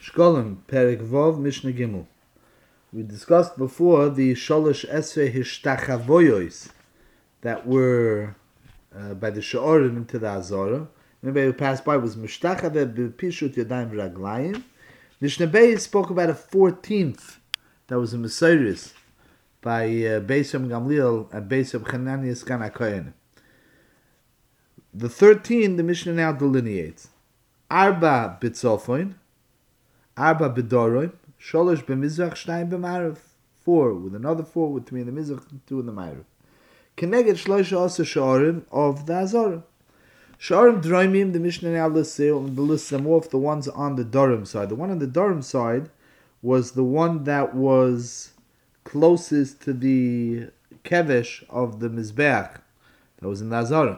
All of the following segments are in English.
Shkolim, Perek Vov, Mishnah Gimel. We discussed before the Sholosh Esrei Hishtachavoyos that were by the Sha'orim into the Azorah. Anybody who passed by was Mishtachave B'Pishut Yadayim V'Raglayim. Mishnah Beis spoke about a 14th that was a Mesiris by Beis Yom Gamliel and Beis Yom Chananias Gan HaKohen. The 13, the Mishnah now delineates. Arba B'Tzofoin, Arba B'Doroim, Sholosh B'Mizrach, Shnayim B'Marav. 4 with another 4 with 3 in the Mizrach, 2 in the Marav. Keneged Shloisha also Sha'orim of the Azorah. Sha'orim Droimim, the Mishnah now lists them off, the ones on the Dorim side. The one on the Dorim side was the one that was closest to the Kevesh of the Mizbeach that was in the Azorah.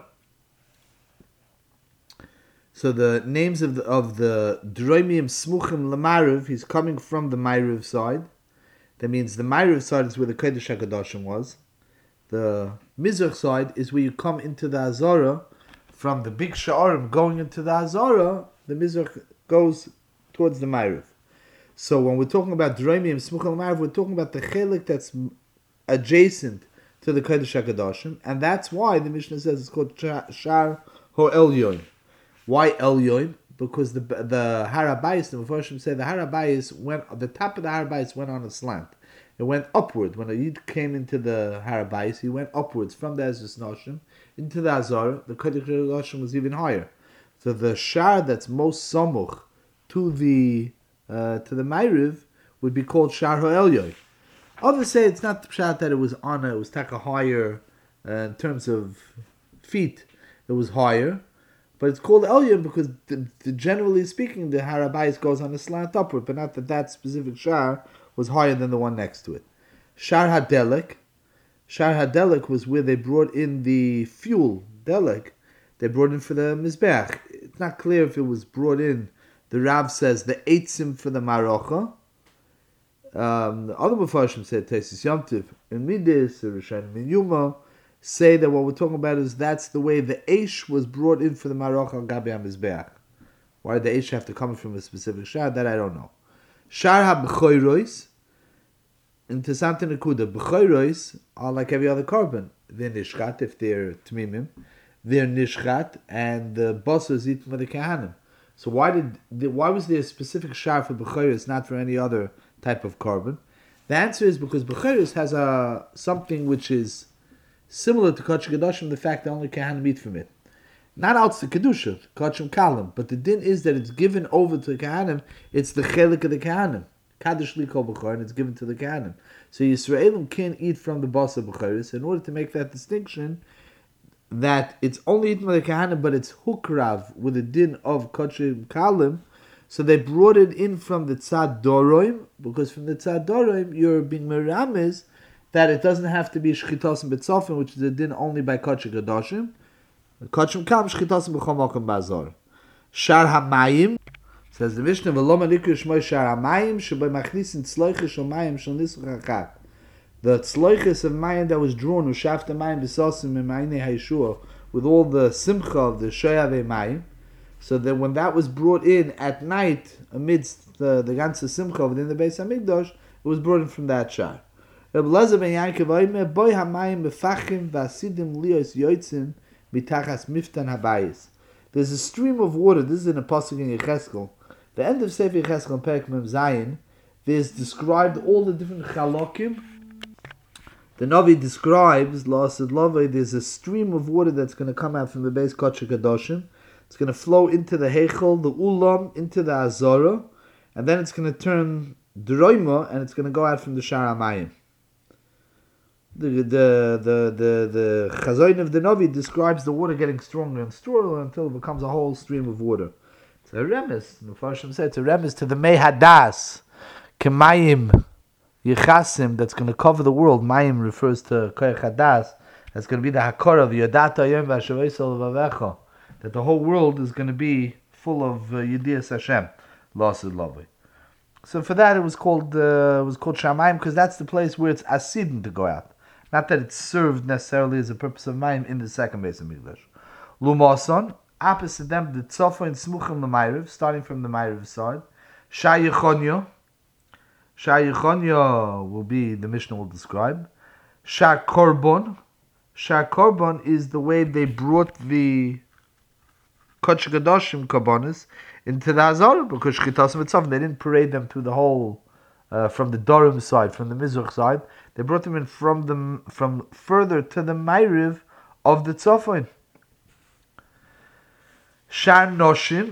So the names of the Droimim Smuchim L'Marav, he's coming from the Ma'ariv side. That means the Ma'ariv side is where the Kodesh HaKadoshim was. The Mizrach side is where you come into the Azorah. From the big Sha'arim going into the Azorah, the Mizrach goes towards the Ma'ariv. So when we're talking about Droimim Smuchim L'Marav, we're talking about the chelik that's adjacent to the Kodesh HaKadoshim, and that's why the Mishnah says it's called Shar HaElyon. Why Elyon? Because the Harabayis, the Mepharshim say the Harabayis the top of the Harabayis went on a slant. It went upward. When a Yid came into the Harabayis, he went upwards from the Ezras Noshim into the Azorah. The Kodesh HaKadoshim was even higher. So the Shar that's most samuch to the Ma'ariv would be called Shar HaElyon. Others say it's not the pshat that it was taka higher in terms of feet. It was higher. But it's called Elyon because, generally speaking, the Harabayis goes on a slant upward, but not that specific Shar was higher than the one next to it. Shar HaDelek was where they brought in the fuel, Delek, they brought in for the Mizbeach. It's not clear if it was brought in, the Rav says, the Eitzim for the Marocha. The other Mepharshim said, Tesis Yomtiv, in Midis, Rishonim in Yuma, say that what we're talking about is that's the way the Eish was brought in for the Maroch al Gabi HaMizbeach. Why did the Eish have to come from a specific Shar? That I don't know. Shar HaB'choirois, Interessante Nekuda, B'choirois are like every other carbon. They're Nishchat if they're Tmimim. They're Nishchat and the Basar is eaten by the Kahanim. So why was there a specific Shar for B'choirois, not for any other type of carbon? The answer is because B'choirois has something which is similar to Kodesh HaKadoshim, the fact that only Kahanim eat from it. Not out to Kedusha, Kodshim Kalim, but the din is that it's given over to the Kahanim, it's the chelik of the Kahanim. Kaddish Li Kol B'chor, and it's given to the Kahanim. So Yisraelim can't eat from the Basar B'choris. In order to make that distinction, that it's only eaten by the Kahanim, but it's hukrav with the din of Kodshim Kalim, so they brought it in from the Tzad Doroim, because from the Tzad Doroim, you're being merames that it doesn't have to be Shchitos and Betzofim, which is a din only by Kodesh HaKadoshim. Kodshim Kam, Shchitos and B'chol Mokum B'Azor. Shar HaMayim, says the Mishnah, V'lo Malikru Shmoi Shar HaMayim, Sheboi Machnisin Tzloiches HaMayim Shal Nisruch HaChat. The Tzloiches of Mayim that was drawn, Ushafta Mayim B'Sosim and Mayinei HaYeshua, with all the Simcha of the Shoyavei Mayim, so that when that was brought in at night, amidst the ganze Simcha within the Beis HaMikdash, it was brought in from that Shar. Rabbi Elazar ben Yaakov oimer, Boi hamayim mefachim v'asidim lios yoitzin mitachas miftan habayis. There's a stream of water. This is in a pasuk in Yecheskel. The end of Sefer Yecheskel in Perek Mem Zayin, there's described all the different chalokim. The Navi describes, there's a stream of water that's going to come out from the base Kodesh HaKadoshim. It's going to flow into the Heichel, the Ulam, into the Azorah, and then it's going to turn Droima, and it's going to go out from the Shar HaMayim. The Chazoin of the Navi describes the water getting stronger and stronger until it becomes a whole stream of water. It's a remes. The Mepharshim said it's a remes to the Mei Hadas, Kemayim Yechasim, that's going to cover the world. Mayim refers to Koyach Hadas. That's going to be the Hakor of Yodata Yom V'Ashavosol V'Avecha. That the whole world is going to be full of Yedias Hashem. Lasid Lavi. So for that it was called Shamayim, because that's the place where it's asidin to go out. Not that it's served necessarily as a purpose of Mayim in the second base of Mikdash. Lumason, opposite them, the Tzofa and Smuchim L'Mayriv, starting from the Mayriv side. Shar Yechonya. Shar Yechonya will be, the Mishnah will describe. Shar Korban. Shar Korban is the way they brought the Kodesh Kadoshim Karbonis into the Azara, because Shchitas Mitzvah, they didn't parade them through the whole, from the Dorim side, from the Mizrach side. They brought them in from further to the Ma'ariv of the Tzofin. Shar Noshim.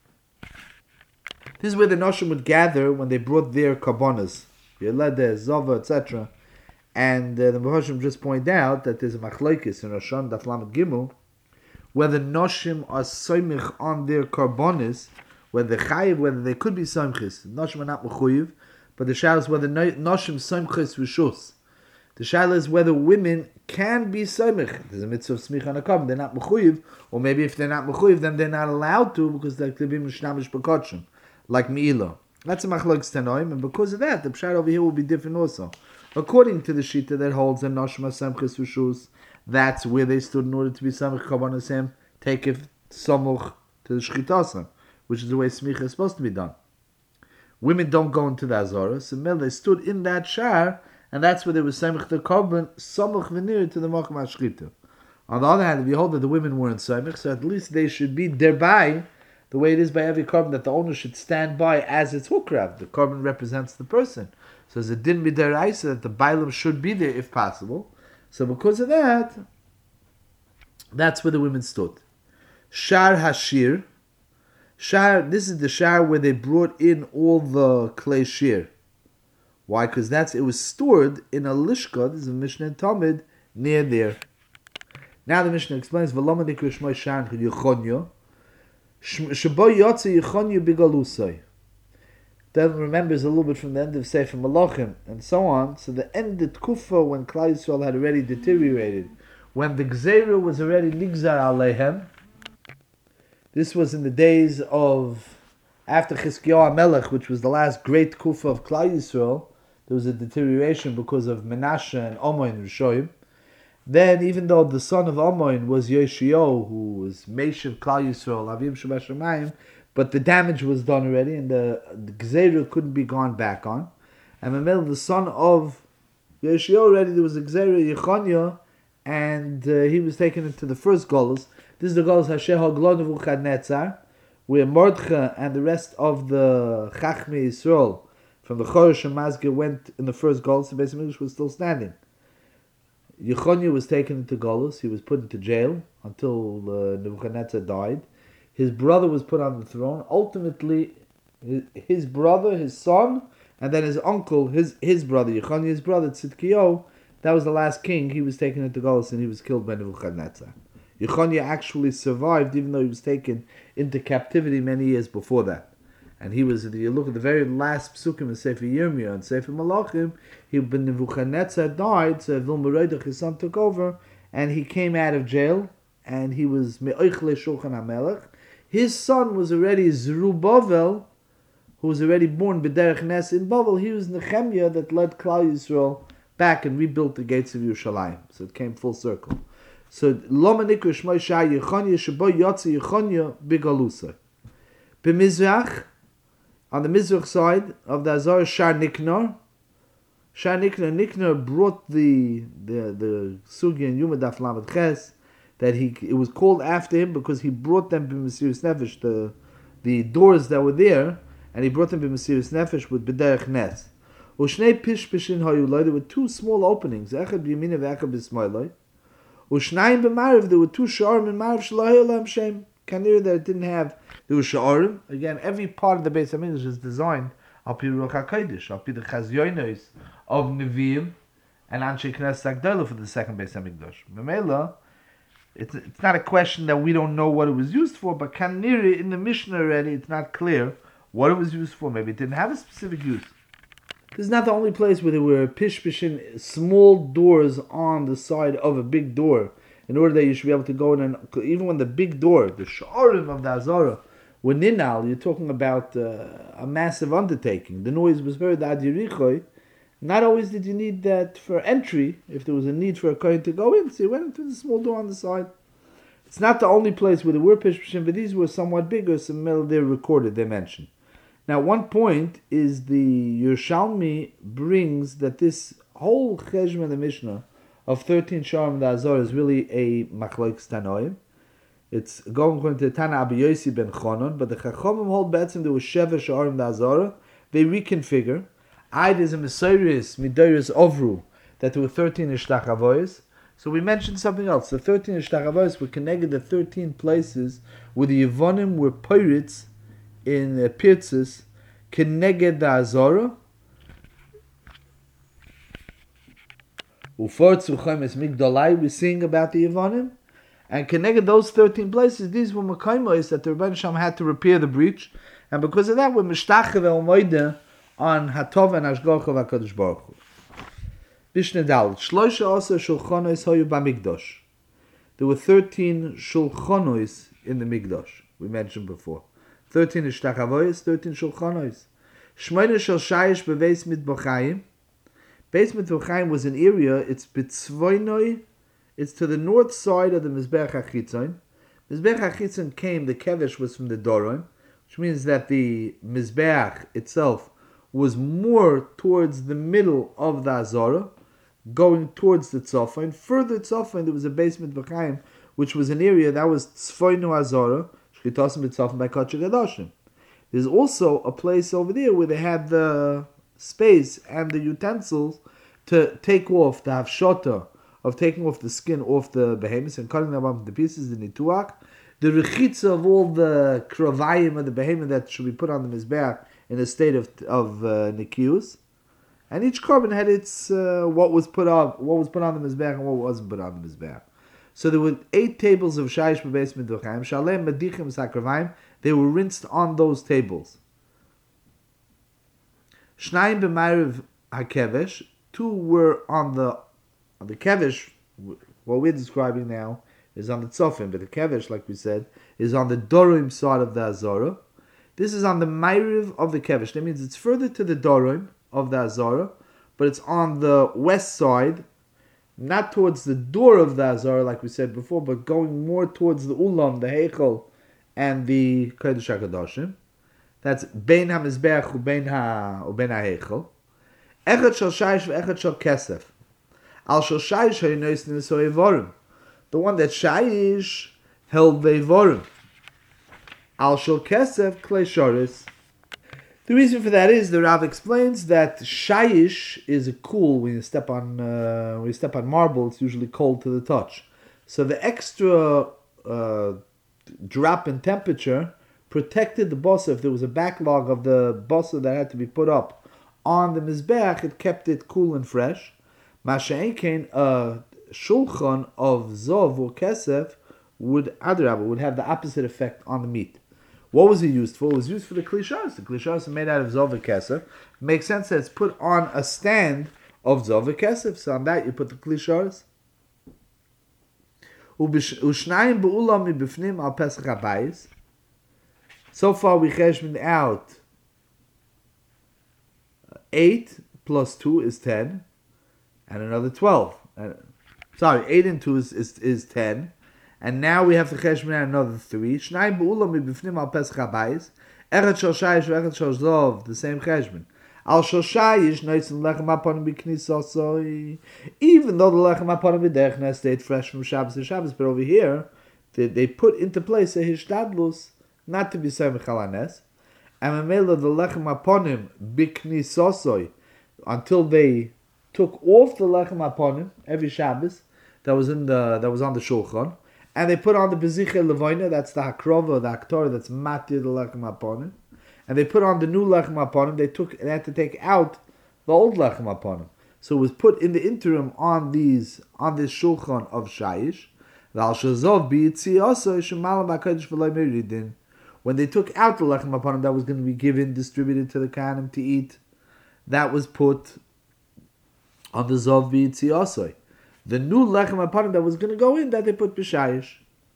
This is where the Noshim would gather when they brought their Karbonis, Yelede, Zova, etc. And the Mehoshim just point out that there's a Machlokes in Rosh Hashanah Daf Lamed Gimel, whether Noshim are soimich on their Karbonis, whether Chayiv, whether they could be soimchis. Noshim are not Mechuyiv, but the Shal is whether Noshim soimchis Rishus. The Shal is whether women can be soimich. There's a mitzvah of smich on a carbon, they're not Mechuyiv, or maybe if they're not Mechuyiv, then they're not allowed to, because they're Klibim Mishnamish Bekotshim, like Me'ilah. That's a Machlokes Tanoim, and because of that, the Pshat over here will be different also. According to the Shita that holds that Noshim are soimchis Rishus, that's where they stood in order to be samich karbonosem, take it samuch to the shchitasam, which is the way smicha is supposed to be done. Women don't go into the azara, so they stood in that shar, and that's where they were samich the carbon samuch v'nir to the macham hashchita. On the other hand, if you hold that the women weren't samich, so at least they should be thereby, the way it is by every carbon, that the owner should stand by as its hukrav. The carbon represents the person. So as it didn't be deraisa, that the bailam should be there if possible. So because of that, that's where the women stood. Shar Hashir. Shar, this is the shar where they brought in all the clay shir. Why? Because it was stored in a lishka, this is a Mishnah in Talmud, near there. Now the Mishnah explains, V'lama nikra shmoi shar Yechonyo, Shebo yotze Yechonyo bigalusai. Then remembers a little bit from the end of Sefer Malachim and so on. So the end of Kufa, when Klal Yisrael had already deteriorated, when the Gzeira was already Nigzar Alehem, this was in the days of after Chizkiyahu HaMelech, which was the last great Kufa of Klal Yisrael. There was a deterioration because of Menashe and Omoin Rishoyim. Then, even though the son of Omoin was Yoshio, who was Meshav Klal Yisrael, Avim Shabbat Shamayim, but the damage was done already, and the Gzeira couldn't be gone back on. And Mamel, the son of Yoshio, already there was a Gzeira Yechonya, and he was taken into the first Golos. This is the Golos Hashem Haglo Nebuchadnezzar, where Mordechai and the rest of the Chachmei Yisrael from the Chorosh and Mazgir went in the first Golos. The Beis Hamikdash was still standing. Yechonya was taken into Golos. He was put into jail until Nebuchadnezzar died. His brother was put on the throne. Ultimately, his brother, his son, and then his uncle, his brother, Yechonya's brother, Tzidkiyahu, that was the last king. He was taken into Golos and he was killed by Nebuchadnezzar. Yechonya actually survived, even though he was taken into captivity many years before that. And he was, if you look at the very last psukim in Sefer Yirmiyah and Sefer Malachim, when Nebuchadnezzar died, so Vilmerodach, his son, took over, and he came out of jail, and he was Me'ochle Shulchan HaMelech. His son was already Zerubbabel, who was already born B'derech Nes in Bavel. He was Nehemiah that led Klal Yisrael back and rebuilt the gates of Yerushalayim. So it came full circle. So Loma Nikra Shmoi Shar Yechonya Shebo Yotze Yechonya Bigalusa. B'Mizrach, on the Mizrach side of the Azar, Shar Niknar. Shar Niknar, Niknar brought the Sugi and Yuma Daf Lamed Ches, that it was called after him because he brought them b'Mesiras Nefesh, the doors that were there, and he brought them b'Mesiras Nefesh with B'derech Nes. Ushnei Pishpishin Hayulai, there were two small openings, Echad b'Yamina v'Echad b'Smailai. Ushnayim b'Marav, there were two Sha'arim in Marav Sh'lo Olam Shem. Kanir that it didn't have, there was Sha'arim. Again, every part of the Beis Hamikdash is designed al pi Ruach HaKodesh, al pi the Chazyonos of Nevi'im and Anshe Knesset Agdola for the second Beis Hamikdash. B'Meila, it's not a question that we don't know what it was used for, but Kanir in the Mishnah already, it's not clear what it was used for. Maybe it didn't have a specific use. This is not the only place where there were pishpishin, small doors on the side of a big door, in order that you should be able to go in, and even when the big door, the sha'arim of the Azara, were ninal, you're talking about a massive undertaking. The noise was heard ad Yerichoi. Not always did you need that for entry, if there was a need for a kohen to go in, so you went into the small door on the side. It's not the only place where there were pishpishim, but these were somewhat bigger, so they're recorded, they mentioned. Now, one point is the Yerushalmi brings that this whole cheshbon of the Mishnah of 13 Sharim the Azor is really a Machlokes Tanoim. It's going according to Tana Abi Yossi ben Chonon, but the Chachamim hold betzim there was Sheva Sharim the Azor. They reconfigure. There's a Mesiris Midoris Ovru that there were 13 Ishtachavoyos. So we mentioned something else. The 13 Ishtachavoyos were connected the 13 places where the Yevonim were pirates in Pirtzis, connected the Azorah. Ufortzu Chomes Migdolai, we're seeing about the Yevonim. And connected those 13 places, these were Mekaimos that the Rebbeinu Shalom had to repair the breach. And because of that, we're Mishtachev El Moide on Hatov and Ashgocha VaKadosh Baruch Hu. Bishne Dal, Shloisha Asa Shulchonos Hoyu Bamigdosh. There were 13 Shulchonos in the Migdosh, we mentioned before. 13 Ishtachavoyos, 13 Shulchonos. Shmoyne Shel Shayish Beveis Mitbochayim. Beis Mitbochayim was an area, it's Bitzvoinoi, it's to the north side of the Mizbeach HaChitzon. Mizbeach HaChitzon came, the Kevesh was from the Doron, which means that the Mizbeach itself was more towards the middle of the Azorah, going towards the Tzofan. Further Tzofan, there was a basement B'chaim, which was an area that was Tzfoinu Azorah, Shkitosim B'Tzofan by Kodesh HaGadoshim. There's also a place over there where they had the space and the utensils to take off, to have shota, of taking off the skin off the behemoths and cutting them up into pieces, the nituach, the rechitza of all the kravayim of the behemoth that should be put on the mizbeach in a state of nikius, and each carbon had its what was put on the mizbeach and what wasn't put on the mizbeach. So there were 8 tables of shayish bebeis midduchayim shalem medichim sakravayim. They were rinsed on those tables. Shnayim b'mayriv hakevesh. 2 were on the kevesh. What we're describing now is on the tzofim, but the kevesh, like we said, is on the dorim side of the azorah. This is on the mayriv of the kevesh. That means it's further to the dorim of the azorah, but it's on the west side, not towards the door of the azorah, like we said before, but going more towards the ulam, the heichel, and the kodesh hakadoshim. That's bein hamizbeach ubein ha'heichel. Echad shel shayish ve'echad shel kesef. Al shel shayish haynois niso evorim. The one that shayish held the evorim. Al shel kesef klei shoris. The reason for that is the Rav explains that shayish is cool when you step on marble. It's usually cold to the touch. So the extra drop in temperature protected the bossa. If there was a backlog of the bossa that had to be put up on the mizbeach, it kept it cool and fresh. Masha'enkein, a shulchan of zov or kesef would have the opposite effect on the meat. What was it used for? It was used for the klishas. The klishas are made out of zov and kesef. It makes sense that it's put on a stand of zov and kesef. So on that you put the klishas. Ushnayim be'ulam mibifnim al pesach habayis. So far we cheshbon out 8 plus 2 is 10, and another 12. 8 and 2 is 10, and now we have to cheshbon out another 3. Shnayim be'ulam mibifnim al pesach habayis. Echad shel shayish ve'echad shel zov, the same cheshbon. Al shel shayish noitzin lechem haponim b'knisosoi. Even though the lechem haponim b'derechna stayed fresh from Shabbos to Shabbos, but over here they put into place a hishtadlus not to be samech halanes, and memela the lechem haponim b'knisosoi until they took off the lechem haponim every Shabbos that was on the shulchan, and they put on the beziche levoina, that's the hakrova, the aktor that's matir the lechem haponim, and they put on the new lechem haponim. They had to take out the old lechem haponim, so it was put in the interim on this shulchan of shayish. When they took out the lechem haponim that was going to be distributed to the kahanim to eat, that was put on the zov b'yitziasoi. The new lechem haponim that was going to go in, that they put b'shayish.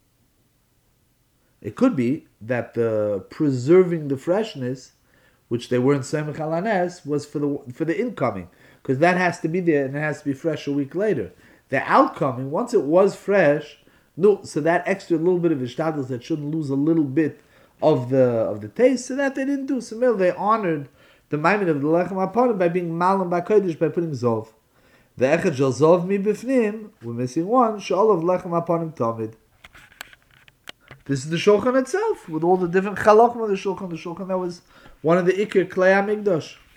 It could be that the preserving the freshness, which they weren't samech halanes, was for the incoming, because that has to be there and it has to be fresh a week later. The outcoming, once it was fresh, no, so that extra little bit of ishtadlus that shouldn't lose a little bit of the taste, so that they didn't do. So they honored the Maimon of the Lechem Aponim by being Malam by Kodesh, by putting Zov. The Echad Shel Zov Mi Bifnim, we're missing one, Sh'ol of Lechem Aponim Tamid. This is the Shulchan itself, with all the different Chalochim of the Shulchan that was one of the Ikir Klei HaMikdash.